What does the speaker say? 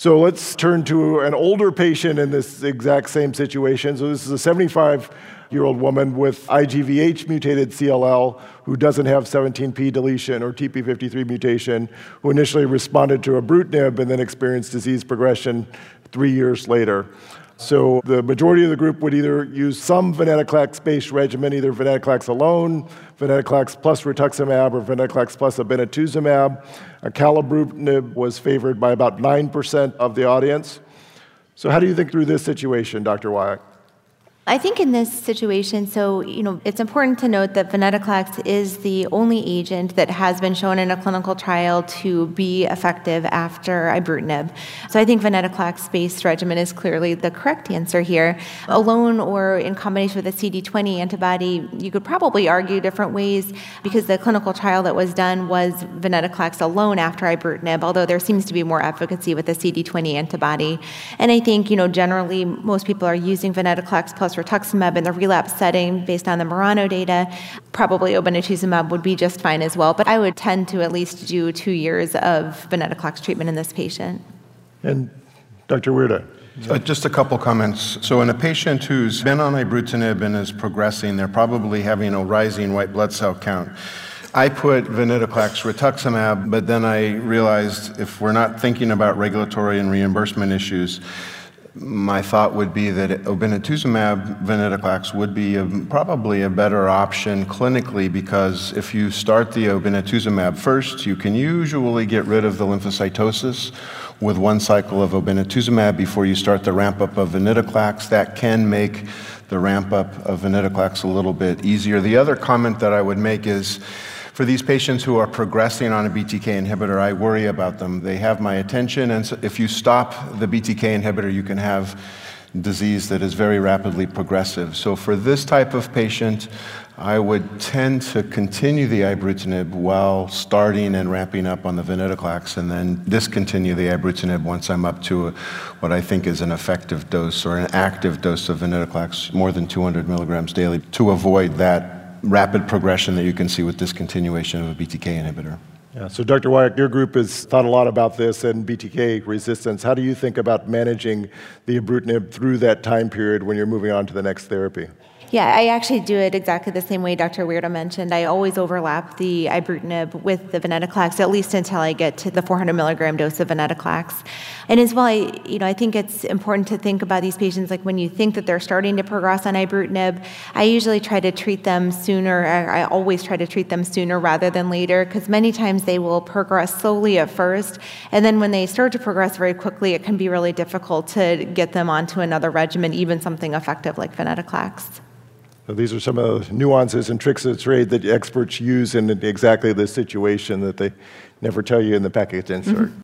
So let's turn to an older patient in this exact same situation. So this is a 75-year-old woman with IGVH mutated CLL who doesn't have 17p deletion or TP53 mutation, who initially responded to ibrutinib and then experienced disease progression 3 years later. So the majority of the group would either use some venetoclax-based regimen, either venetoclax alone, venetoclax plus rituximab, or venetoclax plus obinutuzumab. Acalabrutinib was favored by about 9% of the audience. So how do you think through this situation, Dr. Wyack? I think in this situation, it's important to note that venetoclax is the only agent that has been shown in a clinical trial to be effective after ibrutinib. So I think venetoclax-based regimen is clearly the correct answer here. Alone or in combination with a CD20 antibody, you could probably argue different ways because the clinical trial that was done was venetoclax alone after ibrutinib, although there seems to be more efficacy with the CD20 antibody. And I think, generally most people are using venetoclax plus rituximab in the relapse setting based on the Murano data. Probably obinutuzumab would be just fine as well, but I would tend to at least do 2 years of venetoclax treatment in this patient. And Dr. Weirda? Just a couple comments. So in a patient who's been on ibrutinib and is progressing, they're probably having a rising white blood cell count. I put venetoclax rituximab, but then I realized if we're not thinking about regulatory and reimbursement issues, my thought would be that obinutuzumab venetoclax would be probably a better option clinically, because if you start the obinutuzumab first, you can usually get rid of the lymphocytosis with 1 cycle of obinutuzumab before you start the ramp up of venetoclax. That can make the ramp up of venetoclax a little bit easier. The other comment that I would make is, for these patients who are progressing on a BTK inhibitor, I worry about them. They have my attention, and so if you stop the BTK inhibitor, you can have disease that is very rapidly progressive. So for this type of patient, I would tend to continue the ibrutinib while starting and ramping up on the venetoclax, and then discontinue the ibrutinib once I'm up to what I think is an effective dose or an active dose of venetoclax, more than 200 milligrams daily, to avoid that rapid progression that you can see with discontinuation of a BTK inhibitor. Yeah, so Dr. Wyack, your group has thought a lot about this and BTK resistance. How do you think about managing the ibrutinib through that time period when you're moving on to the next therapy? Yeah, I actually do it exactly the same way Dr. Weirda mentioned. I always overlap the ibrutinib with the venetoclax, at least until I get to the 400 milligram dose of venetoclax. And as well, I think it's important to think about these patients, like when you think that they're starting to progress on ibrutinib, I usually try to treat them sooner. I always try to treat them sooner rather than later, because many times they will progress slowly at first, and then when they start to progress very quickly, it can be really difficult to get them onto another regimen, even something effective like venetoclax. So these are some of the nuances and tricks of the trade that experts use in exactly this situation that they never tell you in the package insert.